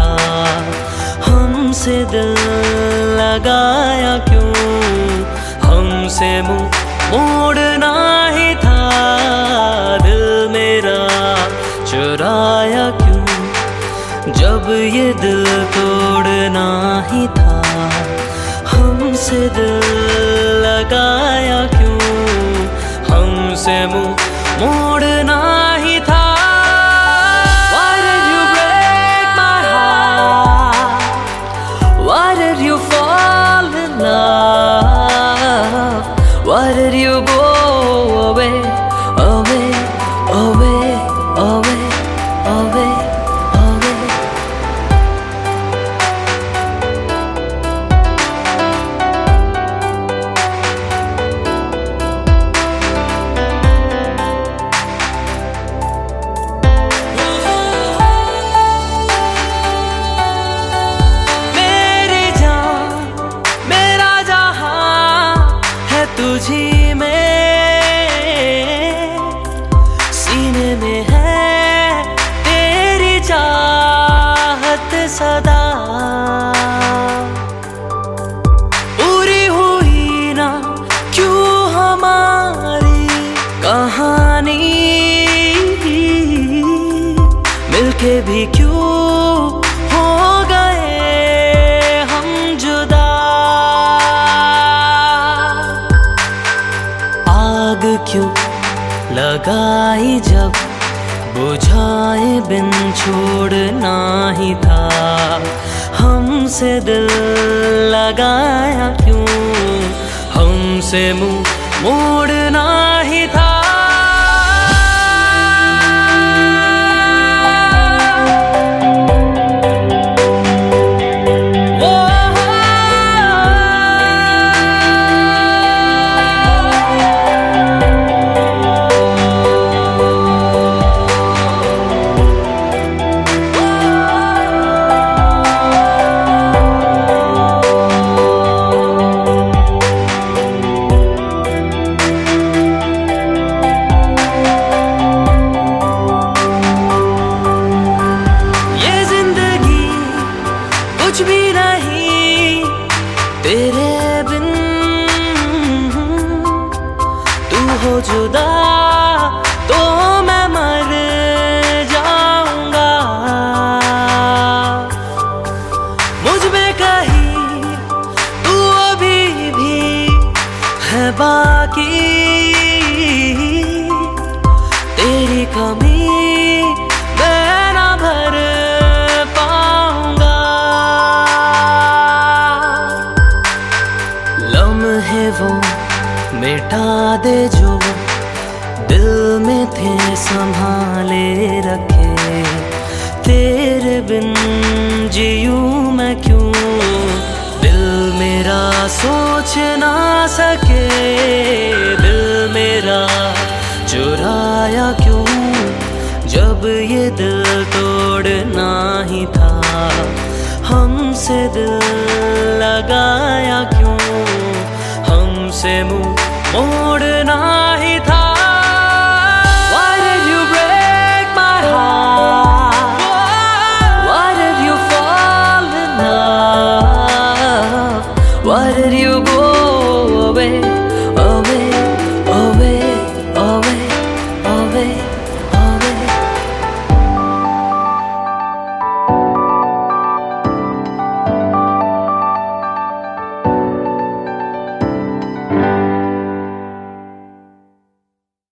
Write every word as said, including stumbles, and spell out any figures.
था, हमसे दिल लगाया क्यों, हमसे मुंह मोड़ना ही था, दिल मेरा चुराया क्यों, जब ये दिल तोड़ना ही था, हमसे दिल लगाया क्यों, हमसे मुंह मोड़ना ही था। Why did you break my heart? Why did you fall in love? Why did you go away, away, away, away, away, away? तुझी में सीने में है तेरी चाहत सदा, पूरी हुई ना क्यों हमारी कहानी, मिलके भी क्यों हो गए हम जुदा। आग क्यों लगाई जब बुझाए बिन छोड़ना ही था, हमसे दिल लगाया क्यों, हमसे मुंह मोड़ना ही था। कुछ भी नहीं तेरे बिन, तू हो जुदा तो मैं मर जाऊंगा, मुझ में कहीं तू अभी भी है बाकी, तेरी कमी मैं ना भर वो मिटा दे जो दिल में थे संभाले रखे, तेरे बिन जीऊं मैं क्यों, दिल मेरा सोच ना सके, दिल मेरा चुराया क्यों, जब ये दिल तोड़ना ही था, हमसे दिल लगाया